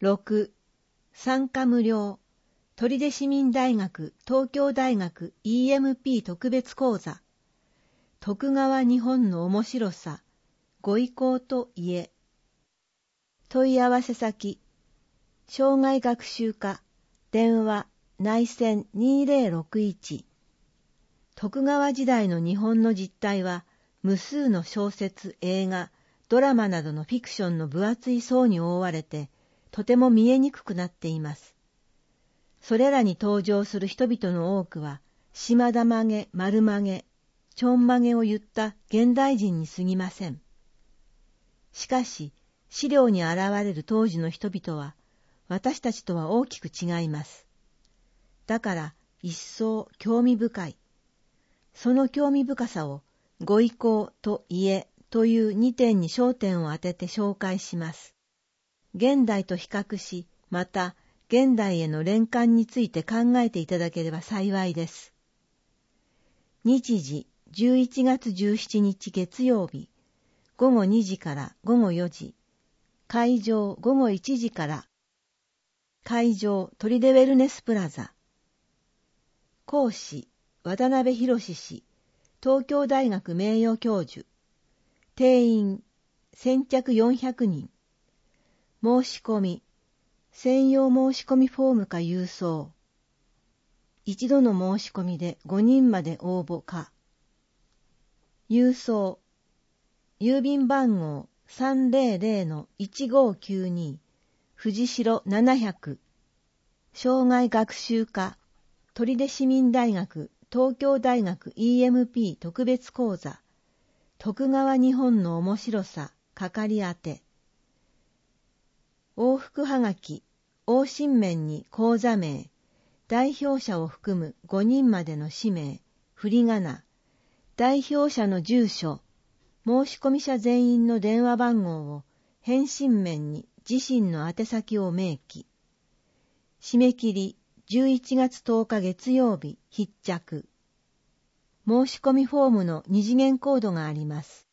6、参加無料、取手市民大学、東京大学 EMP 特別講座、徳川日本の面白さ、ご意向と家。問い合わせ先、障害学習課、電話、内線2061。徳川時代の日本の実態は、無数の小説、映画、ドラマなどのフィクションの分厚い層に覆われて、とても見えにくくなっています。それらに登場する人々の多くは、島田曲げ、丸曲げ、ちょん曲げを言った現代人に過ぎません。しかし、資料に現れる当時の人々は、私たちとは大きく違います。だから、一層興味深い。その興味深さを、ご意向と家という2点に焦点を当てて紹介します。現代と比較し、また、現代への連関について考えていただければ幸いです。日時11月17日月曜日、午後2時から午後4時、会場午後1時から、会場取手ウェルネスプラザ。講師渡辺博氏、東京大学名誉教授。定員先着400人。申し込み、専用申し込みフォームか郵送。一度の申し込みで5人まで応募か。郵送、郵便番号300-1592、藤代700、障害学習課、取手市民大学、東京大学 EMP 特別講座、徳川日本の面白さ、係宛て。往復はがき、往診面に講座名、代表者を含む5人までの氏名、振り仮名、代表者の住所、申込者全員の電話番号を返信面に自身の宛先を明記。締め切り11月10日月曜日必着。申し込みフォームの2次元コードがあります。